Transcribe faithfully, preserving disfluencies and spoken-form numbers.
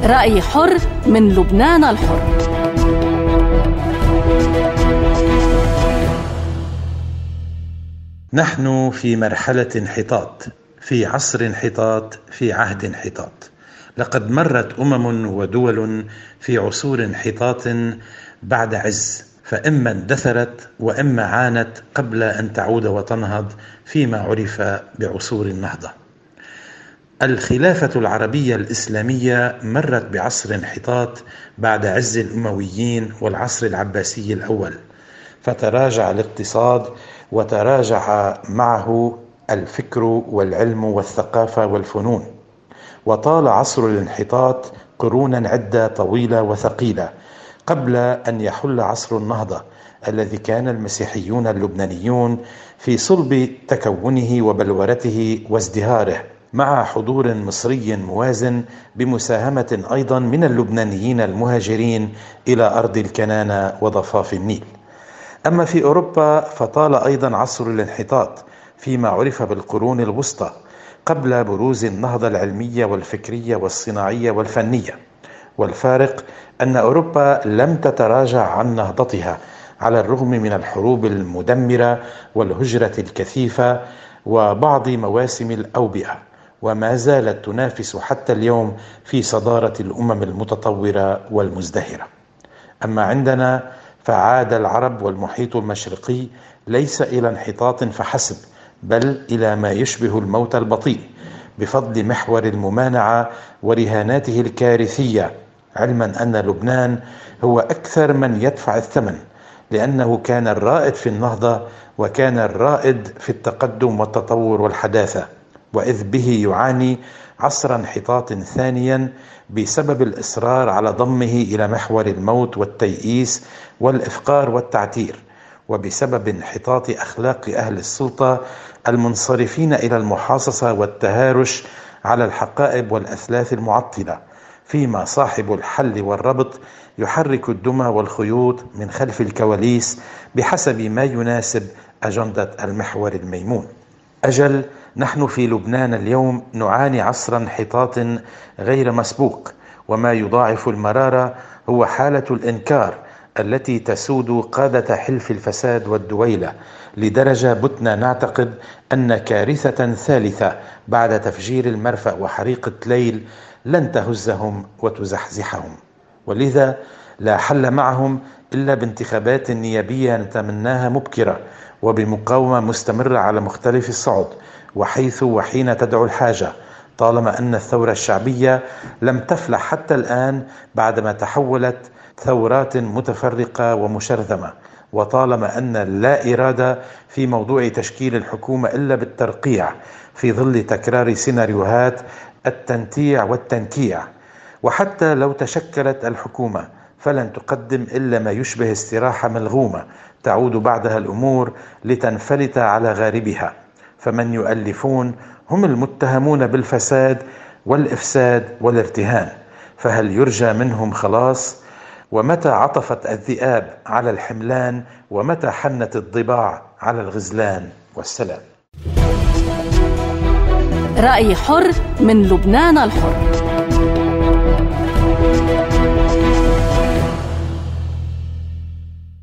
رأي حر من لبنان الحر. نحن في مرحلة انحطاط، في عصر انحطاط، في عهد انحطاط. لقد مرت أمم ودول في عصور انحطاط بعد عز، فإما اندثرت وإما عانت قبل أن تعود وتنهض فيما عرف بعصور النهضة. الخلافة العربية الإسلامية مرت بعصر انحطاط بعد عز الأمويين والعصر العباسي الأول، فتراجع الاقتصاد وتراجع معه الفكر والعلم والثقافة والفنون، وطال عصر الانحطاط قرونا عدة طويلة وثقيلة قبل أن يحل عصر النهضة الذي كان المسيحيون اللبنانيون في صلب تكونه وبلورته وازدهاره، مع حضور مصري موازن بمساهمة أيضا من اللبنانيين المهاجرين إلى أرض الكنانة وضفاف النيل. أما في أوروبا فطال أيضا عصر الانحطاط فيما عرف بالقرون الوسطى قبل بروز النهضة العلمية والفكرية والصناعية والفنية. والفارق أن أوروبا لم تتراجع عن نهضتها على الرغم من الحروب المدمرة والهجرة الكثيفة وبعض مواسم الأوبئة، وما زالت تنافس حتى اليوم في صدارة الأمم المتطورة والمزدهرة. أما عندنا فعاد العرب والمحيط المشرقي ليس إلى انحطاط فحسب، بل إلى ما يشبه الموت البطيء بفضل محور الممانعة ورهاناته الكارثية، علما أن لبنان هو أكثر من يدفع الثمن، لأنه كان الرائد في النهضة وكان الرائد في التقدم والتطور والحداثة، وإذ به يعاني عصر انحطاط ثانيا بسبب الإصرار على ضمه إلى محور الموت والتيئيس والإفقار والتعتير، وبسبب انحطاط أخلاق أهل السلطة المنصرفين إلى المحاصصة والتهارش على الحقائب والأثلاث المعطلة، فيما صاحب الحل والربط يحرك الدمى والخيوط من خلف الكواليس بحسب ما يناسب أجندة المحور الميمون. أجل نحن في لبنان اليوم نعاني عصر انحطاط غير مسبوق، وما يضاعف المرارة هو حالة الإنكار التي تسود قادة حلف الفساد والدويلة، لدرجة بتنا نعتقد أن كارثة ثالثة بعد تفجير المرفأ وحريقة ليل لن تهزهم وتزحزحهم، ولذا لا حل معهم إلا بانتخابات نيابية نتمناها مبكرة وبمقاومة مستمرة على مختلف الصعد وحيث وحين تدعو الحاجة، طالما أن الثورة الشعبية لم تفلح حتى الآن بعدما تحولت ثورات متفرقة ومشرذمة، وطالما أن لا إرادة في موضوع تشكيل الحكومة إلا بالترقيع في ظل تكرار سيناريوهات التنتيع والتنكيع. وحتى لو تشكلت الحكومة فلن تقدم إلا ما يشبه استراحة ملغومة تعود بعدها الأمور لتنفلت على غاربها، فمن يؤلفون هم المتهمون بالفساد والإفساد والارتهان، فهل يرجى منهم خلاص؟ ومتى عطفت الذئاب على الحملان ومتى حنت الضباع على الغزلان؟ والسلام. رأي حر من لبنان الحر.